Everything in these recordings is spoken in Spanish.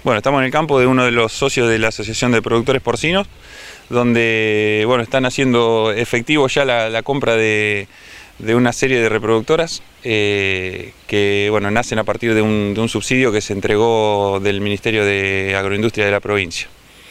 Bueno, estamos en el campo de uno de los socios de la Asociación de Productores Porcinos, donde están haciendo efectivo ya la compra de una serie de reproductoras que nacen a partir de un subsidio que se entregó del Ministerio de Agroindustria de la provincia.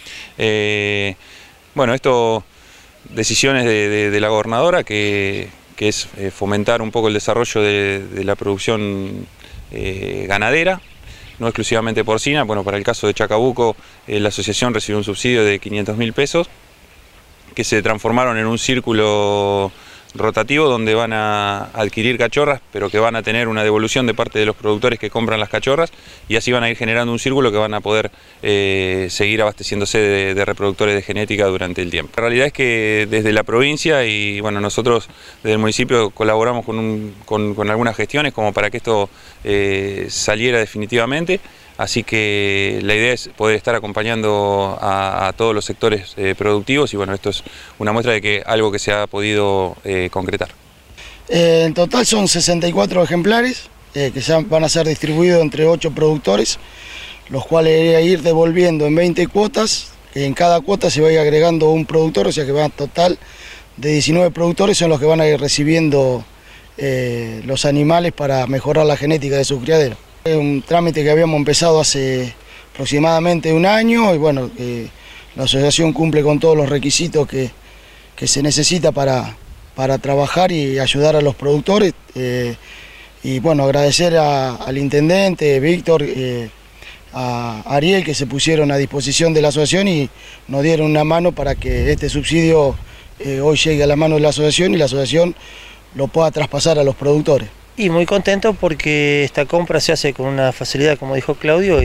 Esto, decisiones de la gobernadora que es fomentar un poco el desarrollo de la producción ganadera, no exclusivamente porcina. Para el caso de Chacabuco, la asociación recibió un subsidio de 500.000 pesos que se transformaron en un círculo rotativo donde van a adquirir cachorras, pero que van a tener una devolución de parte de los productores que compran las cachorras, y así van a ir generando un círculo que van a poder seguir abasteciéndose de reproductores de genética durante el tiempo. La realidad es que desde la provincia y nosotros desde el municipio colaboramos con algunas gestiones como para que esto saliera definitivamente. Así que la idea es poder estar acompañando a todos los sectores productivos, y esto es una muestra de que algo que se ha podido concretar. En total son 64 ejemplares que ya van a ser distribuidos entre 8 productores, los cuales voy a ir devolviendo en 20 cuotas. En cada cuota se va a ir agregando un productor, o sea que va a total de 19 productores son los que van a ir recibiendo los animales para mejorar la genética de sus criaderos. Es un trámite que habíamos empezado hace aproximadamente un año, y la asociación cumple con todos los requisitos que se necesita para trabajar y ayudar a los productores. Agradecer al intendente Víctor, a Ariel, que se pusieron a disposición de la asociación y nos dieron una mano para que este subsidio hoy llegue a la mano de la asociación y la asociación lo pueda traspasar a los productores. Y muy contento porque esta compra se hace con una facilidad, como dijo Claudio,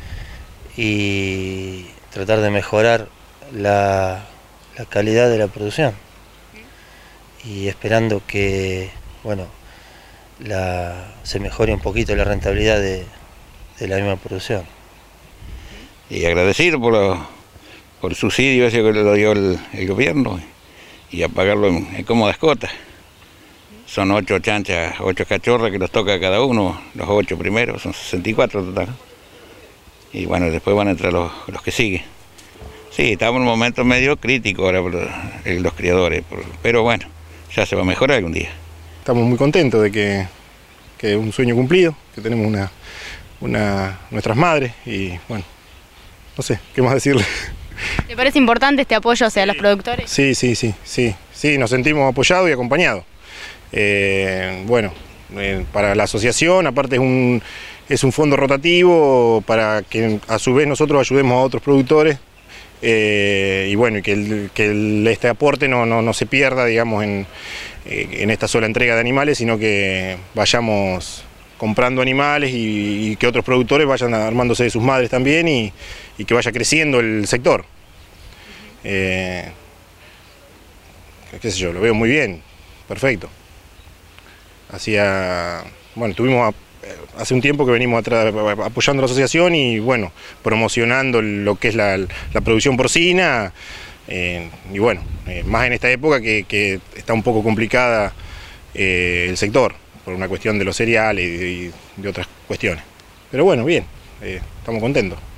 y tratar de mejorar la calidad de la producción. Y esperando que se mejore un poquito la rentabilidad de la misma producción. Y agradecido por el subsidio ese que lo dio el gobierno, y a pagarlo en cómodas cuotas. Son 8 chanchas, 8 cachorras que los toca a cada uno, los 8 primeros, son 64 total. Y después van a entrar los que siguen. Sí, estamos en un momento medio crítico ahora por los criadores, pero ya se va a mejorar algún día. Estamos muy contentos de que es un sueño cumplido, que tenemos nuestras madres y no sé, ¿qué más decirle? ¿Le parece importante este apoyo hacia los productores? Sí, nos sentimos apoyados y acompañados. Para la asociación, aparte es un fondo rotativo para que a su vez nosotros ayudemos a otros productores, y que este aporte no se pierda, digamos, en esta sola entrega de animales, sino que vayamos comprando animales y que otros productores vayan armándose de sus madres también, y que vaya creciendo el sector. Qué sé yo, lo veo muy bien, perfecto. Tuvimos hace un tiempo que venimos apoyando a la asociación y promocionando lo que es la producción porcina, más en esta época que está un poco complicada el sector por una cuestión de los cereales y de otras cuestiones. Pero bien, estamos contentos.